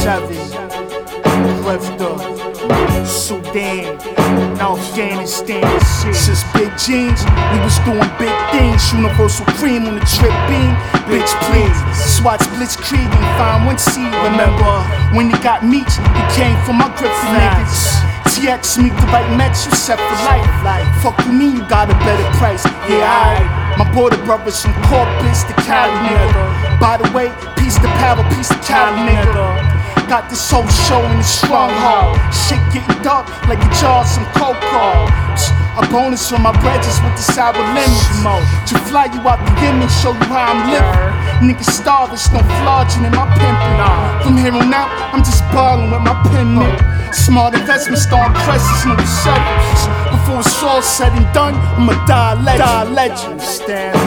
7, Clifton, Sudan, Afghanistan, shit. Since Big Jeans, we was doing big things. Universal cream on the trip beam. Bitch, please. Swatch Blitzkrieg and find one C. Remember when he got meat, he came from my Griffin niggas. TX meet the right match, you set for life. Fuck you mean you got a better price? Yeah, alright. My border brothers from Corpus to Cali, nigga. By the way, piece to power, piece to Cali, nigga. Got this whole show in the stronghold. Shit getting dark like the jaws some cocoa. A bonus for my bridges with the sour lemons. To fly you out the Yemen, show you how I'm living. Niggas starving, no flogging in my pimpin'. From here on out, I'm just ballin' with my pen, nigga. Smart investments, starting presses, no seconds. Before it's all said and done, I'ma die a legend.